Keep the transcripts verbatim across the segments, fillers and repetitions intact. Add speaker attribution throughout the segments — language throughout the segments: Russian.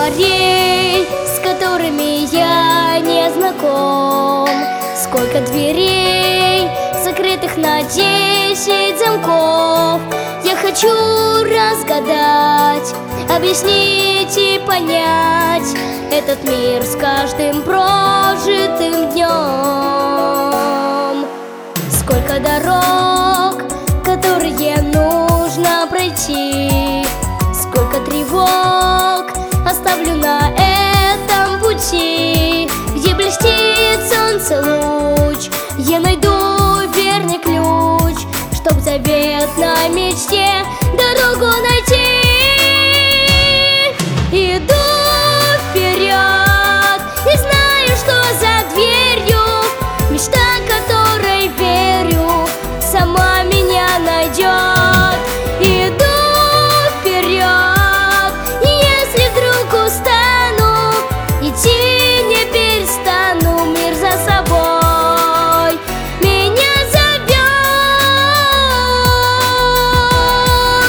Speaker 1: морей, с которыми я не знаком. Сколько дверей, закрытых на десять замков. Я хочу разгадать, объяснить и понять этот мир с каждым прожитым днем. Сколько дорог, которые нужно пройти, сколько тревог оставлю на этом пути. Где блестит солнце луч, я найду верный ключ, чтоб заветной мечте дорогу найти. Иду вперед и знаю, что за дверью мечта, которой верю, сама меня найдет. Иду вперед, и если вдруг устану, идти не перестану, мир за собой меня зовет.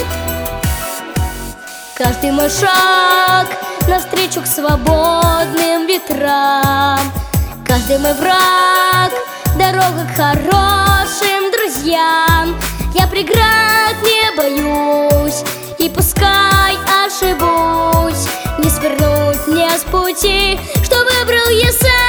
Speaker 1: Каждый мой шаг навстречу к свободным ветрам, каждый мой враг — дорога к хорошим друзьям. Я преград не боюсь, и пускай ошибусь, не свернуть мне с пути, что выбрал я сам.